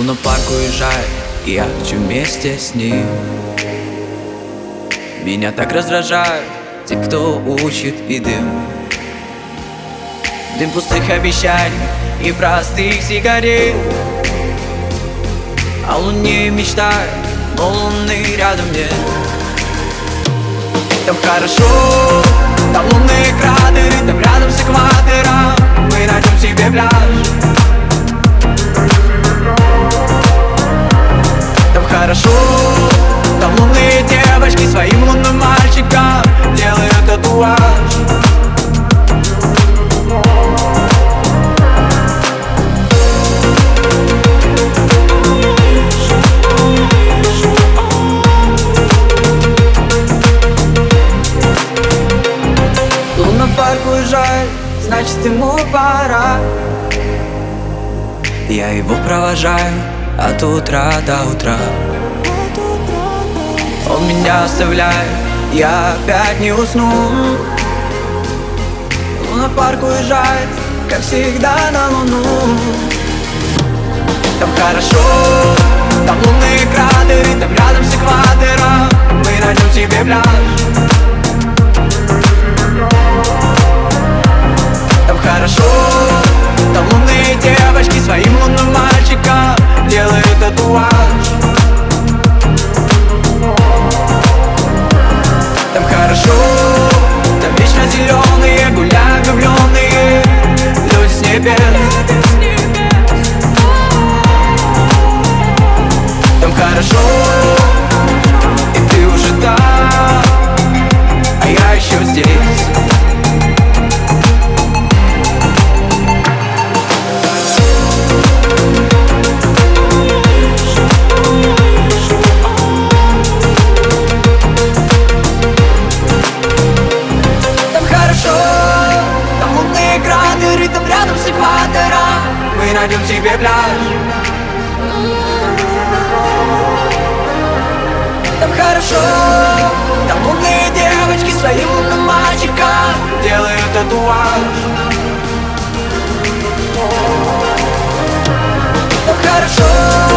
Лунопарк уезжает, и я хочу вместе с ним. Меня так раздражают те, кто учит и дым. Дым пустых обещаний и простых сигарет. О луне мечтаю, но луны рядом нет. Там хорошо, там лунные кратеры, там рядом с экватором мы найдем себе пляж. Там хорошо, там лунные девочки своим лунным мальчикам делают татуаж. Лунопарк уезжает, значит ему пора. Я его провожаю от утра до утра. Он меня оставляет, я опять не усну. Лунопарк уезжает, как всегда, на луну. Там хорошо, там лунные кратеры, там рядом с экватором мы найдем себе пляж. Там хорошо, там лунные девочки своим лунным мальчикам делают татуаж. Там хорошо, там вечно зеленые, гуляют влюбленные люди с небес. Там хорошо, и ты уже там, а я еще здесь. Там рядом с экватором мы найдем себе пляж. Там хорошо, там умные девочки своим умным мальчикам делают татуаж. Там хорошо.